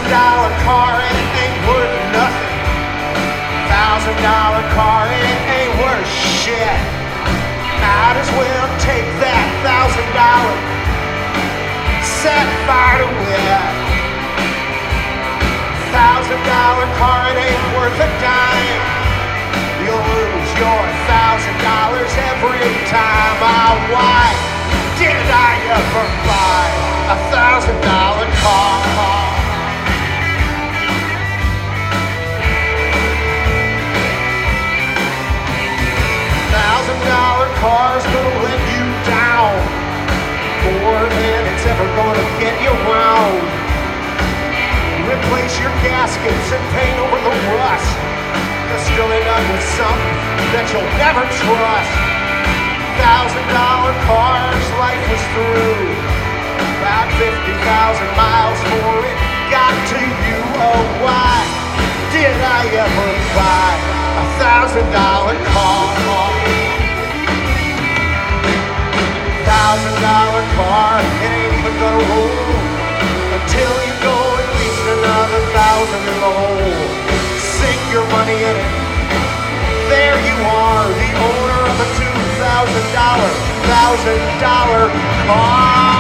$1,000 car, it ain't worth nothing. $1,000 car, it ain't worth shit. Might as well take that $1,000, set fire to it. $1,000 car, it ain't worth a dime. You'll lose your $1,000 every time. Why did I ever buy $1,000 car? $1,000 car's gonna let you down more than it's ever gonna get you round. Replace your gaskets and paint over the rust. You'll still end up with something that you'll never trust. $1,000 car's life was through. About 50,000 miles before it got to you. Oh, why did I ever buy $1,000 car? $1,000 car, it ain't even gonna roll until you go at least another 1,000 in the hole. Sink your money in it. There you are, the owner of a $1,000 car.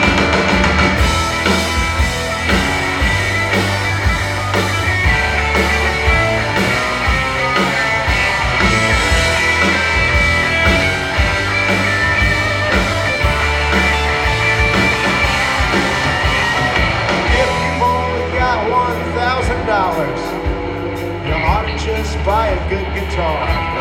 You ought to just buy a good guitar.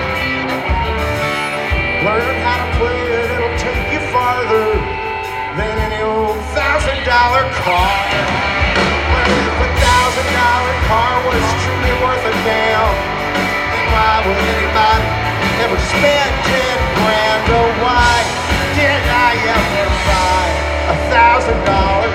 Learn how to play it, it'll take you farther than any old $1,000 car. Well, if $1,000 car was truly worth a damn, then why would anybody ever spend 10 grand? Oh, why did I ever buy $1,000